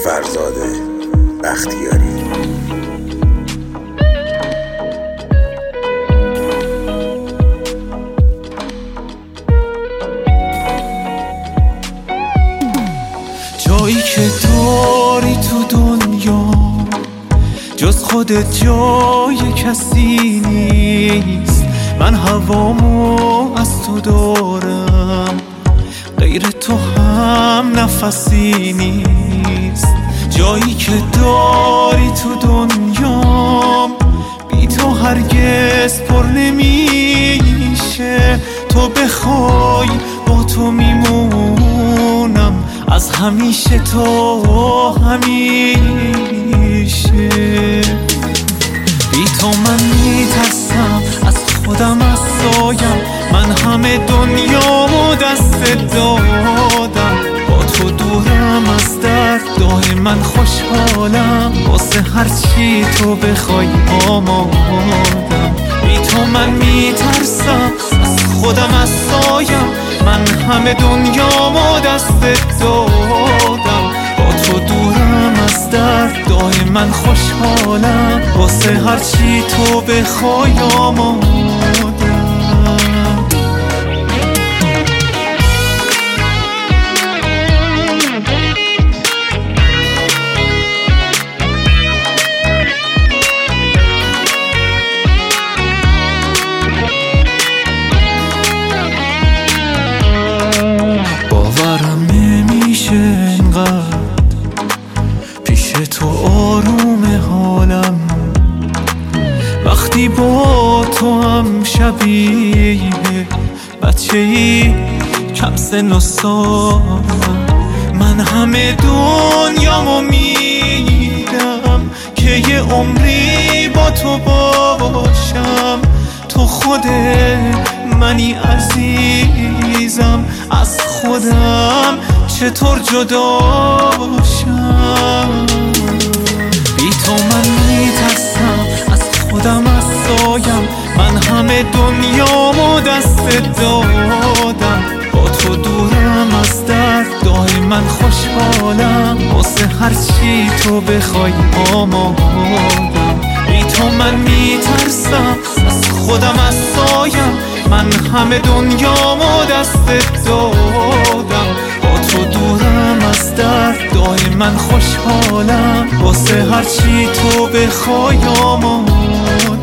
فرزاد بختیاری. جایی که داری تو دنیا جز خودت جای کسی نیست. من هوامو از تو دارم، غیر تو هم نفسی نیست. جایی که داری تو دنیا بی تو هرگز پر نمیشه. تو بخوای با تو میمونم، از همیشه تا همیشه. بی تو من میترسم از خودم، از سایم. من همه دنیامو دست دادم، با تو دورم از درد دائما خوشحالم. واسه هرچی تو بخوای آمادم. بی تو من میترسم از خودم، از سایم. من همه دنیامو دست دادم، با تو دورم از درد دائما خوشحالم. واسه هرچی تو بخوای آمادم. باورم نمیشه انقدر پیش تو آروم حالم، وقتی با تو هم شبیه بچه‌ای کم سن و سالم. من همه دنیامو میدم که یه عمری با تو باشم. تو خود منی عزیزم، از خودم چطور جدا باشم. بی تو من میترسم از خودم، از سایم. من همه دنیامو دست دادم، با تو دورم از درد دائما خوشحالم. واسه هرچی تو بخوای آمادم. بی تو من میترسم از خودم، از سایم. من همه دنیامو دست دادم، با تو دورم از درد دائما خوشحالم. واسه هرچی تو بخوای آمادم.